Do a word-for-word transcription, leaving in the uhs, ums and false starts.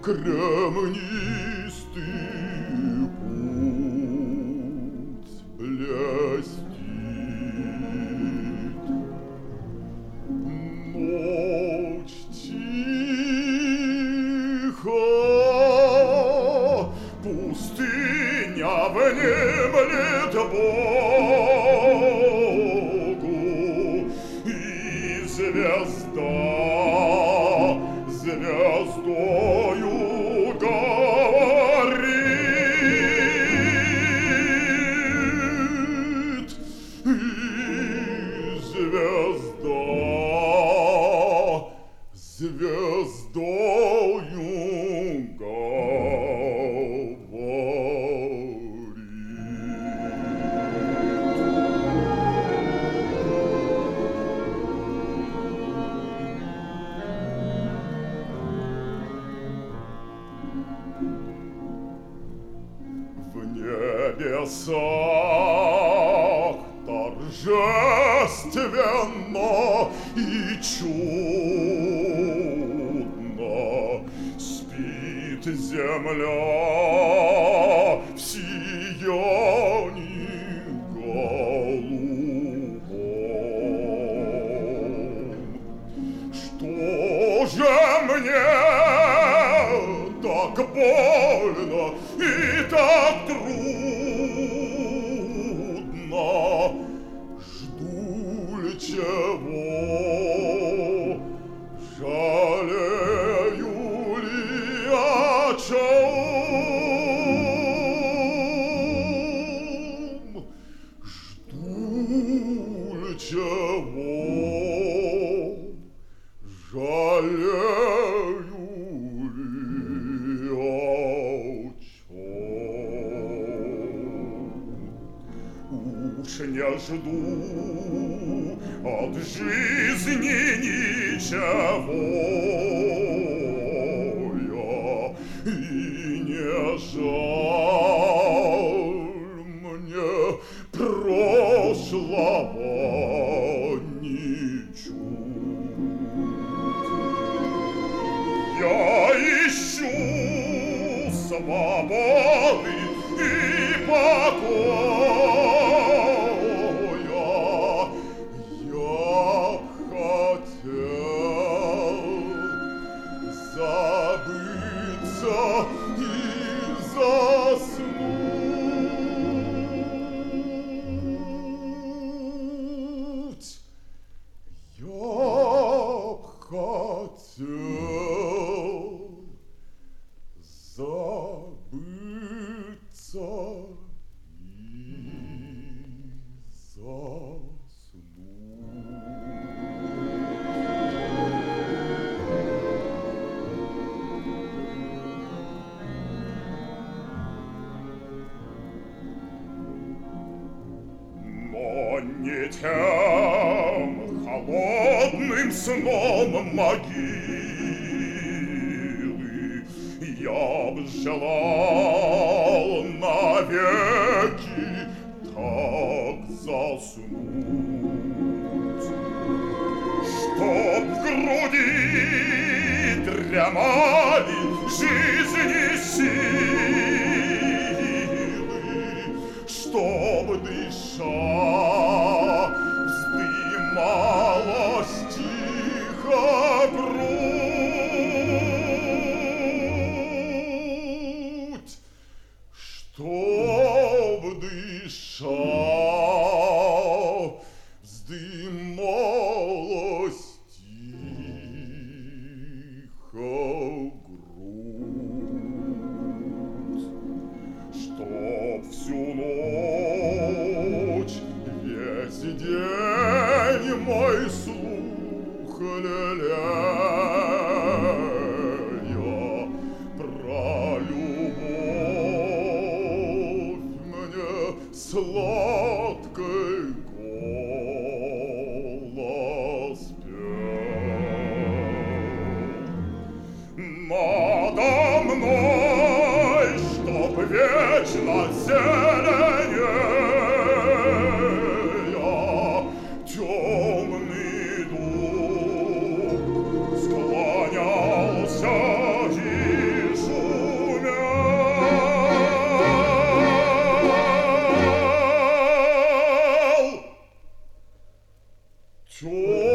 кремнистый путь блестит. Ночь тиха, пустыня внемлет Богу, и звезда звездою говорит, и звезда звездою в небесах торжественно и чудно спит земля в сиянии голубом. Что же мне так больно и так трудно? Жду ли чего? Жалею ли о чем? Жду ли чего? Жалею ли о чем? Уж не жду от жизни ничего я, и не жаль мне прошлого ничуть. Я ищу свободы и покоя. Я хотел забыться и заснуть. Я хотел забыться и не тем холодным сном могилы я б желал навеки так заснуть, чтоб в груди дремали жизни силы, чтоб дыша вздымалась тихо грудь, чтоб дыша вздымалась тихо грудь, чтоб всю ночь весь день мой слух лелея про любовь мне сладкий голос пел. Надо мной, чтоб вечно зеленея темный дуб Чё?